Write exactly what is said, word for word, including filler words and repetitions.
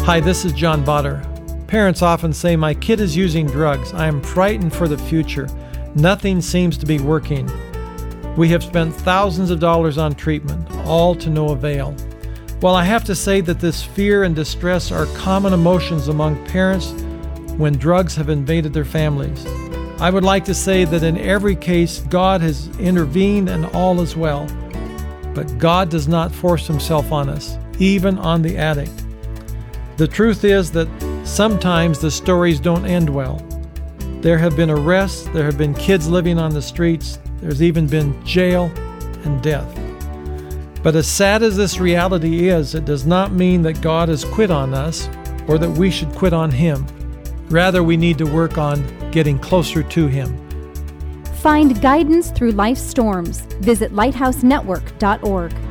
Hi, this is John Botter. Parents often say, my kid is using drugs. I am frightened for the future. Nothing seems to be working. We have spent thousands of dollars on treatment, all to no avail. Well, I have to say that this fear and distress are common emotions among parents when drugs have invaded their families. I would like to say that in every case, God has intervened and all is well. But God does not force himself on us, even on the addict. The truth is that sometimes the stories don't end well. There have been arrests, there have been kids living on the streets, there's even been jail and death. But as sad as this reality is, it does not mean that God has quit on us or that we should quit on him. Rather, we need to work on getting closer to him. Find guidance through life's storms. Visit lighthouse network dot org.